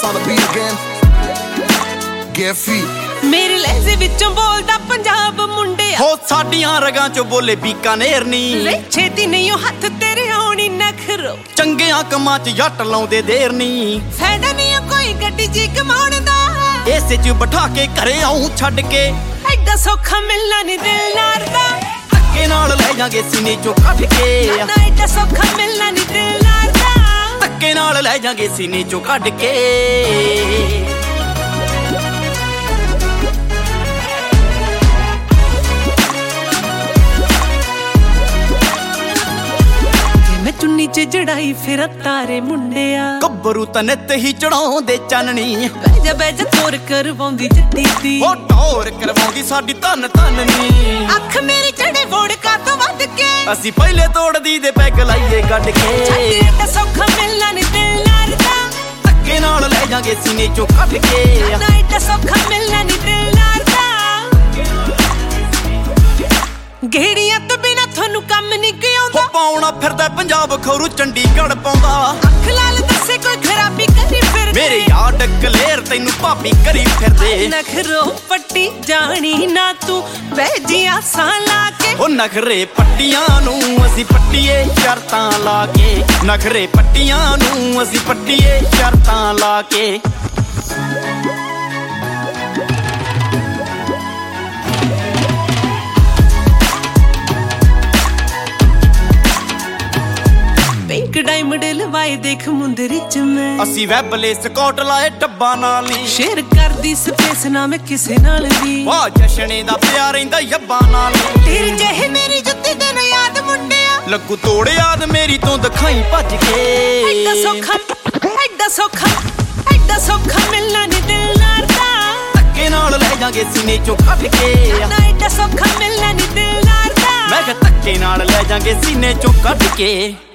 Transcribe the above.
on the beat again. Get free. मेरे लहजे विचों बोलदा पंजाब मुंडिया हो साडियां रगां चो बोले बीकानेर नी वे छेती नहीं हो हथ तेरे आउणी नखरो चंगियां कमां च जट लाउंदे देर नी फायदा नहीं कोई गड्डी जी कमाउण दा इसे च बिठा के घरे आऊं छड्ड के एडा सौखा मिलना नहीं दिल नार दा धक्के नाल ले जांगे सीने चों कढ के ना एडा सौखा मिलना नहीं दिल नार दा धक्के नाल ले जांगे सीने चों कढ के चुन्नी च जड़ाई फिर तारे मुंडिया कब्बरू तनित ही चढ़ाउंदे चाननी बैजा तोर करवाउंदी जट्टी दी ओ टोर करवाउंदी साडी धन धननी अख मेरी चढ़े वोड़का तो वध के असी पहले तोड़दी दे पैग लाइए गड के छड्डी सौखा मिलना नहीं दिल नार दा धक्के नाल ले जांगे सीने चों कढ के ना एडा सौखा मिलना नहीं दिल नार दा घेड़ियां तो बिना थानू कम नहीं कियोंदा पाउणा फिरदा पंजाब खौरू चंडीगढ़ पाउंदा अख लाल दसे कोई खराबी करी फिर मेरे यार कलेर तैनू भाभी करी फिरदे नखरो पट्टी जानी ना तू बैजियां सा लाके ओ नखरे पट्टियां नू असी पट्टीए शर्तां लाके नखरे पट्टियां नू असी पट्टीए शर्तां लाके पिंक डायमंड लवाए देख मुंदरी च मैं असी वैबले स्कॉट लाए डब्बा नाल नी शेयर करदी स्पेस ना मैं किसे नाल भी वाह जशने दा प्यार रहिंदा यब्बा नाल तेरी जेही मेरी जुत्ती ते ना याद मुंडिया लगू तोड़ याद मेरी तो दिखाई भज के एडा सौखा मिलना नहीं दिल नार दा धक्के नाल ले जांगे सीने चों कढ के ना एडा सौखा मिलना नहीं दिल नार दा मैं कह धक्के नाल ले जांगे सीने चों कढ के